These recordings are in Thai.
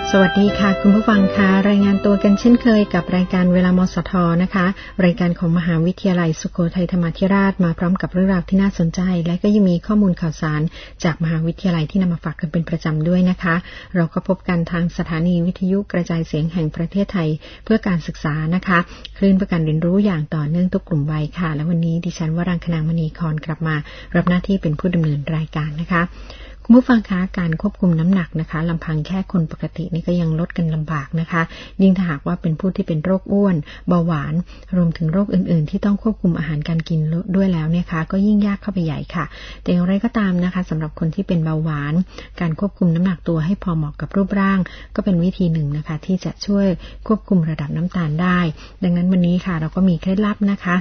สวัสดีค่ะคุณผู้ฟังค่ะรายงานตัวกันเช่นเคยกับรายการเวลามสทนะคะรายการของมหาวิทยาลัยสุโขทัยธรรมาธิราชมาพร้อมกับเรื่องราวที่น่าสนใจและก็ยังมีข้อมูลข่าวสารจากมหาวิทยาลัยที่นำมาฝากกันเป็นประจำด้วยนะคะเราก็พบกันทางสถานีวิทยุกระจายเสียงแห่งประเทศไทยเพื่อการศึกษานะคะคลื่นเพื่อการเรียนรู้อย่างต่อเนื่องทุกกลุ่มวัยค่ะและวันนี้ดิฉันวรังคนางมณีครกลับมารับหน้าที่เป็นผู้ดำเนินรายการนะคะคุณผู้ฟังคะการควบคุมน้ำหนักนะคะลำพังแค่คนปกตินี่ก็ยังลดกันลำบากนะคะยิ่งถ้าหากว่าเป็นผู้ที่เป็นโรคอ้วนเบาหวานรวมถึงโรคอื่นๆที่ต้องควบคุมอาหารการกินด้วยแล้วเนี่ยค่ะก็ยิ่งยากเข้าไปใหญ่ค่ะแต่อย่างไรก็ตามนะคะสำหรับคนที่เป็นเบาหวานการควบคุมน้ำหนักตัวให้พอเหมาะกับรูปร่างก็เป็นวิธีหนึ่งนะคะที่จะช่วยควบคุมระดับน้ำตาลได้ดังนั้นวันนี้ค่ะเราก็มีเคล็ดลับนะคะ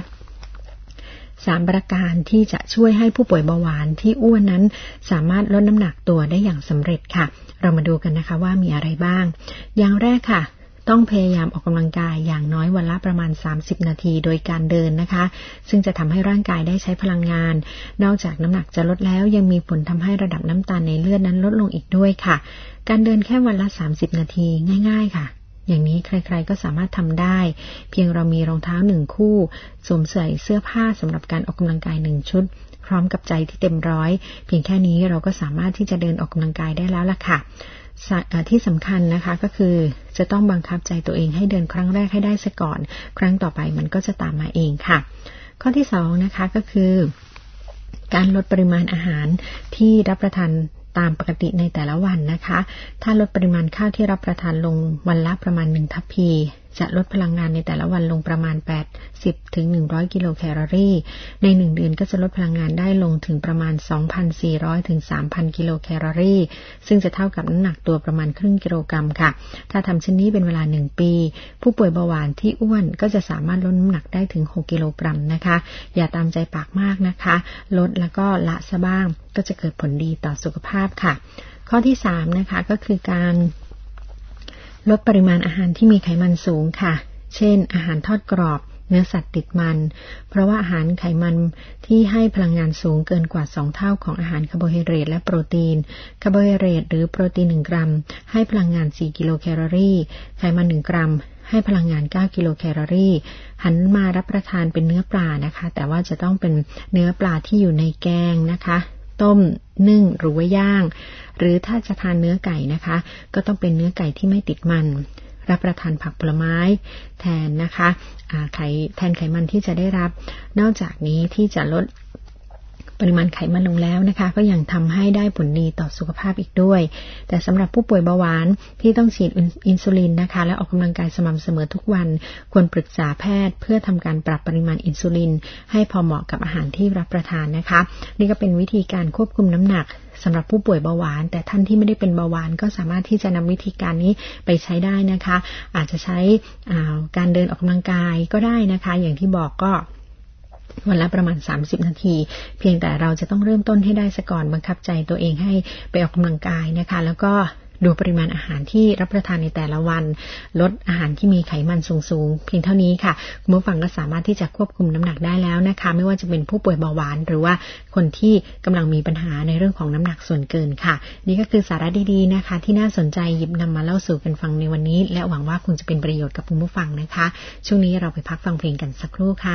3 ประการที่จะช่วยให้ผู้ป่วยเบาหวานที่อ้วนนั้นสามารถลดน้ำหนักตัวได้อย่างสำเร็จค่ะเรามาดูกันนะคะว่ามีอะไรบ้างอย่างแรกค่ะต้องพยายามออกกำลังกายอย่างน้อยวันละประมาณ30นาทีโดยการเดินนะคะซึ่งจะทำให้ร่างกายได้ใช้พลังงานนอกจากน้ำหนักจะลดแล้วยังมีผลทำให้ระดับน้ำตาลในเลือดนั้นลดลงอีกด้วยค่ะการเดินแค่วันละ30นาทีง่ายๆค่ะอย่างนี้ใครๆก็สามารถทำได้เพียงเรามีรองเท้า1คู่สวมใส่เสื้อผ้าสำหรับการออกกำลังกาย1ชุดพร้อมกับใจที่เต็มร้อยเพียงแค่นี้เราก็สามารถที่จะเดินออกกำลังกายได้แล้วล่ะค่ะที่สำคัญนะคะก็คือจะต้องบังคับใจตัวเองให้เดินครั้งแรกให้ได้ซะก่อนครั้งต่อไปมันก็จะตามมาเองค่ะข้อที่2นะคะก็คือการลดปริมาณอาหารที่รับประทานตามปกติในแต่ละวันนะคะถ้าลดปริมาณข้าวที่รับประทานลงวันละประมาณ1ทัพพีจะลดพลังงานในแต่ละวันลงประมาณ80ถึง100กิโลแคลอรี่ใน1เดือนก็จะลดพลังงานได้ลงถึงประมาณ 2,400 ถึง 3,000 กิโลแคลอรี่ซึ่งจะเท่ากับน้ำหนักตัวประมาณครึ่งกิโลกรัมค่ะถ้าทำเช่นนี้เป็นเวลา1ปีผู้ป่วยเบาหวานที่อ้วนก็จะสามารถลดน้ำหนักได้ถึง6กิโลกรัมนะคะอย่าตามใจปากมากนะคะลดแล้วก็ละซะบ้างก็จะเกิดผลดีต่อสุขภาพค่ะข้อที่3นะคะก็คือการลดปริมาณอาหารที่มีไขมันสูงค่ะเช่นอาหารทอดกรอบเนื้อสัตว์ติดมันเพราะว่าอาหารไขมันที่ให้พลังงานสูงเกินกว่า2เท่าของอาหารคาร์โบไฮเดรตและโปรตีนคาร์โบไฮเดรตหรือโปรตีน1กรัมให้พลังงาน4กิโลแคลอรี่ไขมัน1กรัมให้พลังงาน9กิโลแคลอรี่หันมารับประทานเป็นเนื้อปลานะคะแต่ว่าจะต้องเป็นเนื้อปลาที่อยู่ในแกงนะคะต้มนึ่งหรือว่าย่างหรือถ้าจะทานเนื้อไก่นะคะก็ต้องเป็นเนื้อไก่ที่ไม่ติดมันรับประทานผักผลไม้แทนนะคะแทนไขมันที่จะได้รับนอกจากนี้ที่จะลดปริมาณไขมันลงแล้วนะคะก็ยังทำให้ได้ผลดีต่อสุขภาพอีกด้วยแต่สำหรับผู้ป่วยเบาหวานที่ต้องฉีดอินซูลินนะคะและออกกำลังกายสม่ำเสมอทุกวันควรปรึกษาแพทย์เพื่อทำการปรับปริมาณอินซูลินให้พอเหมาะกับอาหารที่รับประทานนะคะนี่ก็เป็นวิธีการควบคุมน้ำหนักสำหรับผู้ป่วยเบาหวานแต่ท่านที่ไม่ได้เป็นเบาหวานก็สามารถที่จะนำวิธีการนี้ไปใช้ได้นะคะอาจจะใช้การเดินออกกำลังกายก็ได้นะคะอย่างที่บอกก็วันละประมาณ30นาทีเพียงแต่เราจะต้องเริ่มต้นให้ได้ซะก่อนบังคับใจตัวเองให้ไปออกกำลังกายนะคะแล้วก็ดูปริมาณอาหารที่รับประทานในแต่ละวันลดอาหารที่มีไขมันสูงๆเพียงเท่านี้ค่ะคุณผู้ฟังก็สามารถที่จะควบคุมน้ำหนักได้แล้วนะคะไม่ว่าจะเป็นผู้ป่วยเบาหวานหรือว่าคนที่กำลังมีปัญหาในเรื่องของน้ำหนักส่วนเกินค่ะนี่ก็คือสาระดีๆนะคะที่น่าสนใจหยิบนำมาเล่าสู่กันฟังในวันนี้และหวังว่าคงจะเป็นประโยชน์กับคุณผู้ฟังนะคะช่วงนี้เราไปพักฟังเพลงกันสักครู่ค่ะ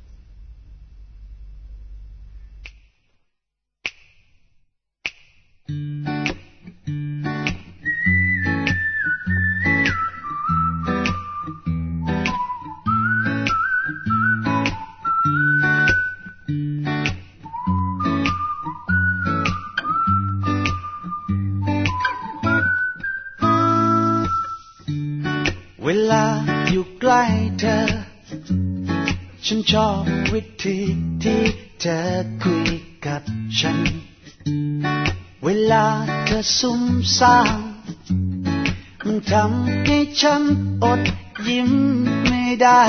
เวลาอยู่ใกล้เธอฉันชอบวิธีที่เธอคุยกับฉันเวลาเธอซุ่มซ่ามมันทำให้ฉันอดยิ้มไม่ได้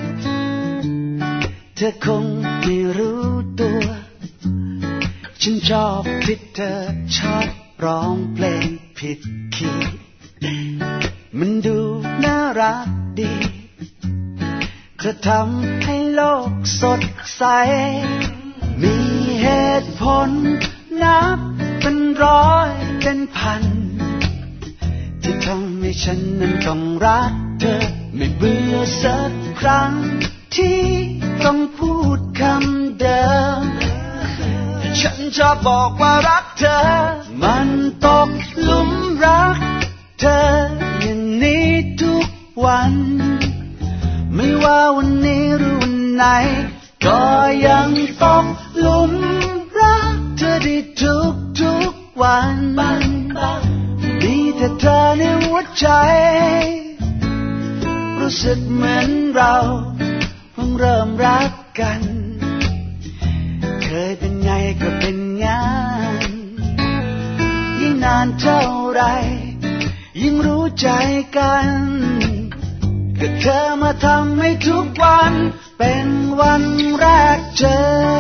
เธอคงไม่รู้ตัวฉันชอบที่เธอชอบร้องเพลงผิดคีย์มันดูน่ารักดีเธอทำให้โลกสดใสมีเหตุผลนับเป็นร้อยเป็นพันที่ทำให้ฉันนั้นต้องรักเธอไม่เบื่อสักครั้งที่ต้องพูดคำเดิมฉันจะบอกว่ารักเธอมันตกหลุมรักเธออย่างนี้ทุกวันไม่ว่าวันนี้หรือวันไหนก็ยังตกหลุมรักเธอได้ทุกวันมีแต่เธอในหัวใจรู้สึกเหมือนเราเพิ่งเริ่มรักกันเคยเป็นไงก็เป็นงั้นยิ่งนานเท่าไรยิ่งรู้ใจกันก็เธอมาทำให้ทุกวันเป็นวันแรกเจอ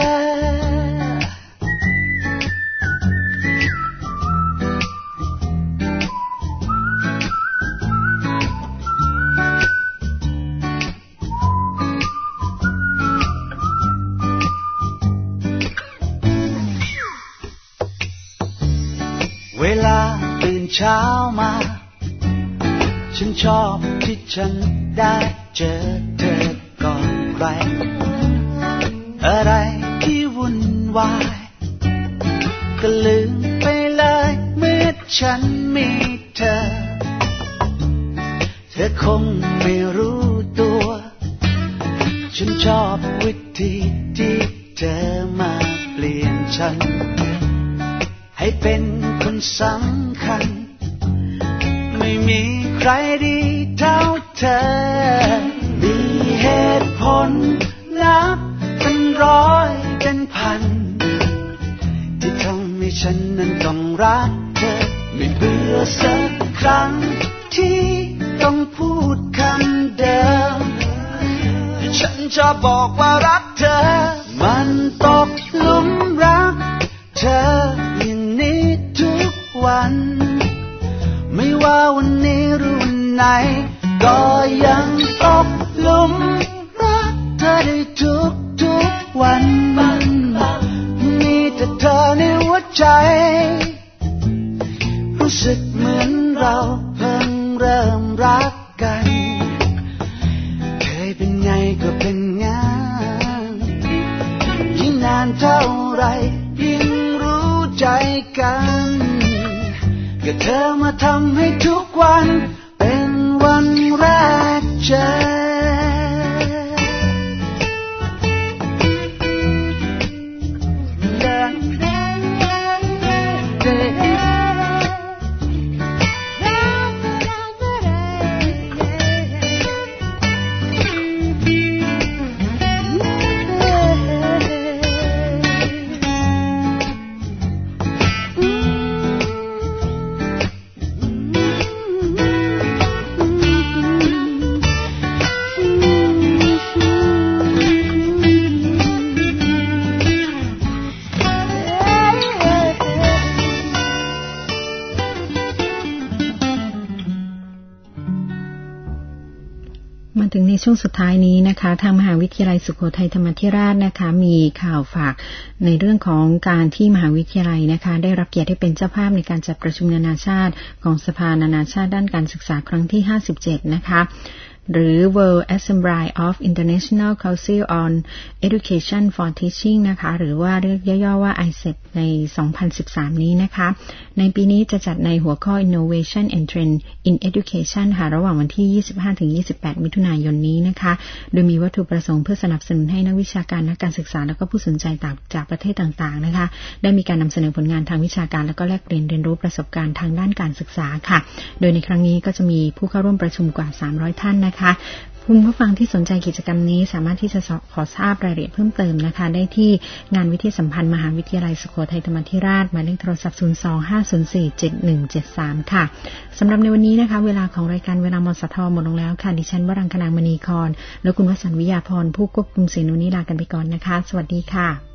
เวลาตื่นเช้ามาฉันชอบที่ฉันได้เจอเธอก่อนใครอะไรที่วุ่นวายก็ลืมไปเลยเมื่อฉันมีเธอเธอคงไม่รู้ตัวฉันชอบวิธีที่เธอมาเปลี่ยนฉันให้เป็นคนสำคัญไม่มีใครดีเท่าเธอมีเหตุผลนับเป็นร้อยเป็นพันที่ทำให้ฉันนั้นต้องรักเธอไม่เบื่อสักครั้งที่ต้องพูดคำเดิมฉันจะบอกว่ารักเธอมันตกหลุมรักเธออย่างนี้ทุกวันไม่ว่าวันนี้หรือวันไหนก็ยังตกหลุมรักเธอได้ทุกวันมีแต่เธอในหัวใจรู้สึกเหมือนเราเพิ่งเริ่มรักกันเคยเป็นไงก็เป็นงั้นยิ่งนานเท่าไรยิ่งรู้ใจกันก็เธอมาทำให้ทุกวันเป็นวันแรกเจอถึงในช่วงสุดท้ายนี้นะคะทางมหาวิทยาลัยสุโขทัยธรรมาธิราชนะคะมีข่าวฝากในเรื่องของการที่มหาวิทยาลัยนะคะได้รับเกียรติให้เป็นเจ้าภาพในการจัดประชุมนานาชาติของสภานานาชาติด้านการศึกษาครั้งที่57นะคะหรือ World Assembly of International Council on Education for Teaching นะคะหรือว่าเรียกย่อๆว่า ICET ใน 2013 นี้นะคะในปีนี้จะจัดในหัวข้อ Innovation and Trend in Education ค่ะระหว่างวันที่ 25-28 มิถุนายนนี้นะคะโดยมีวัตถุประสงค์เพื่อสนับสนุนให้นักวิชาการนักการศึกษาและก็ผู้สนใจจากประเทศต่างๆนะคะได้มีการนำเสนอผลงานทางวิชาการและก็แลกเปลี่ยนเรียนรู้ประสบการณ์ทางด้านการศึกษาค่ะโดยในครั้งนี้ก็จะมีผู้เข้าร่วมประชุมกว่า300ท่านนะคะคุณผู้ฟังที่สนใจกิจกรรมนี้สามารถที่จะขอทราบรายละเอียดเพิ่มเติมนะคะได้ที่งานวิทยาสัมพันธ์มหาวิทยาลัยสุโขทัยธรรมาธิราชหมายเลขโทรศัพท์ 025047173 ค่ะสำหรับในวันนี้นะคะเวลาของรายการเวลามสทหมดลงแล้วค่ะดิฉันวรังคนางมณีครและคุณวสันต์วิยาพรผู้ควบคุมเสียงนี้ลากันไปก่อนนะคะสวัสดีค่ะ